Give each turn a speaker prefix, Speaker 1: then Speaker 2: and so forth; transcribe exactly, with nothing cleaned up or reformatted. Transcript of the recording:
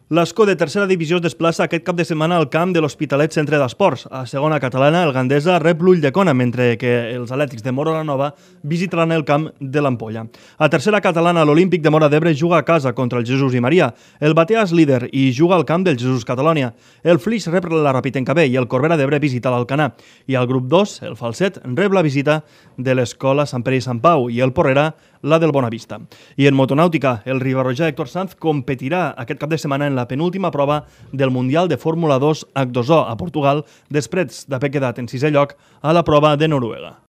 Speaker 1: L'Escó de tercera divisió es desplaça aquest cap de setmana al camp de l'Hospitalet Centre d'Esports. A segona catalana, el Gandesa rep l'Ulldecona, mentre que els Atlètics de Móra la Nova visitaran el camp de l'Ampolla. A tercera catalana, l'Olímpic de Móra d'Ebre juga a casa contra el Jesús i Maria. El Batea és líder i juga al camp del Jesús Catalònia. El Flix rep la Rapitencavé i el Corbera d'Ebre visita l'Alcanar. I al grup dos, el Falset rep la visita de l'Escola Sant Pere i Sant Pau i el Porrera la del Bonavista. I en motonàutica, el ribarrojà Héctor Sanz competirà aquest cap de setmana en la penúltima prova del Mundial de Fórmula dos H dos O a Portugal, després d'haver quedat en sisè lloc a la prova de Noruega.